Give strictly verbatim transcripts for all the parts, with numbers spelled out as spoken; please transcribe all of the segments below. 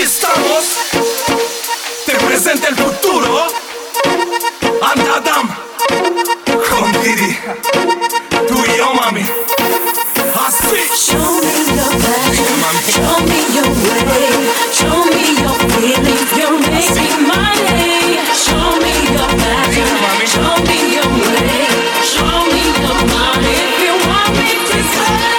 estamos. Te presenta el futuro. Andadam con Didi. Tú y yo, mami. Así. Show me your passion, show me your way, show me your feelings, you're making my day. Show me your passion, show me your way, show me your money if you want me to stay.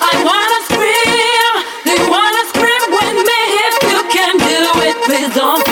Please don't